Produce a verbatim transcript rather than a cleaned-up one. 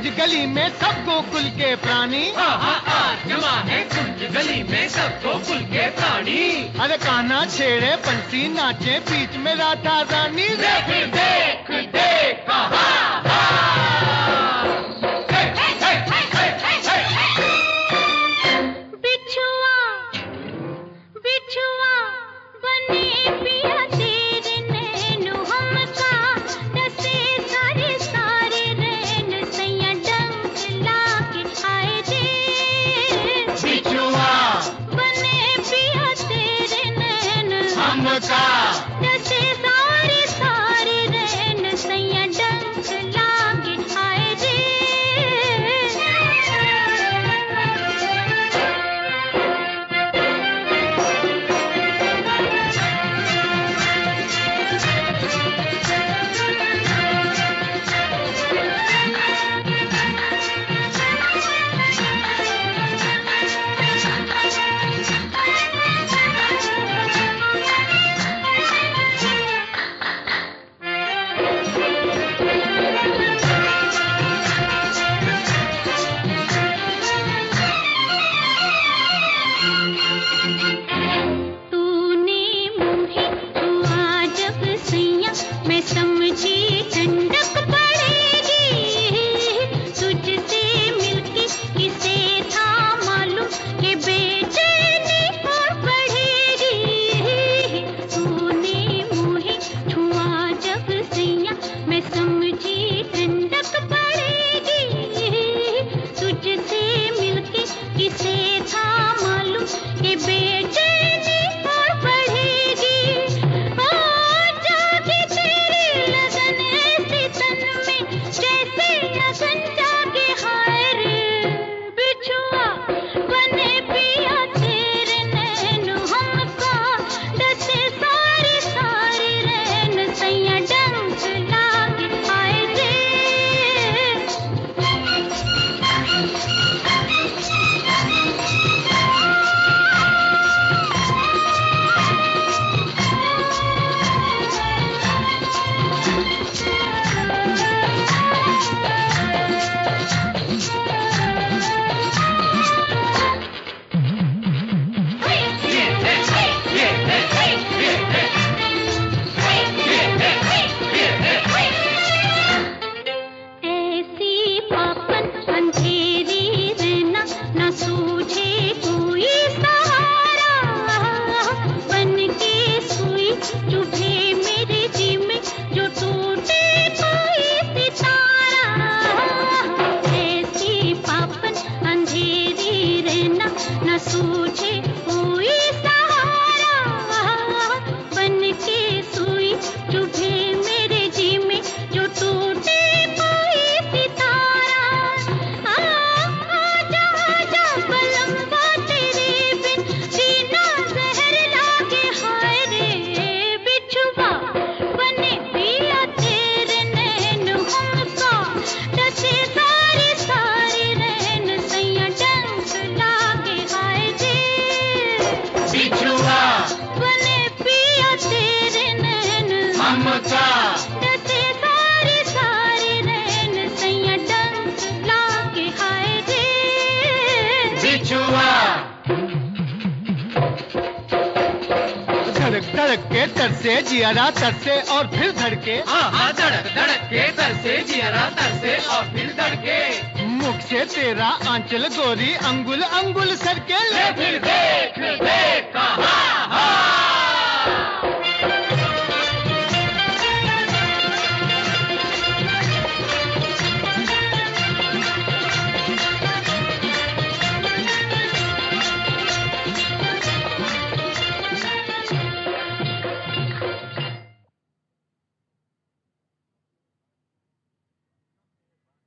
कुंज गली में सब गोकुल के प्राणी। हाँ हाँ आज जमा है कुंज गली में सब गोकुल के प्राणी। अरे कान्हा छेड़े बंसी नाचे बीच में राधा रानी। देख देख देख कहा धड़क के तरसे जियारा तरसे और फिर धड़के। हाँ हाँ धड़क धड़क के तरसे जियारा तरसे और फिर धड़के। मुख से तेरा आंचल गोरी अंगुल अंगुल सरके। ले फिर देख देख कहा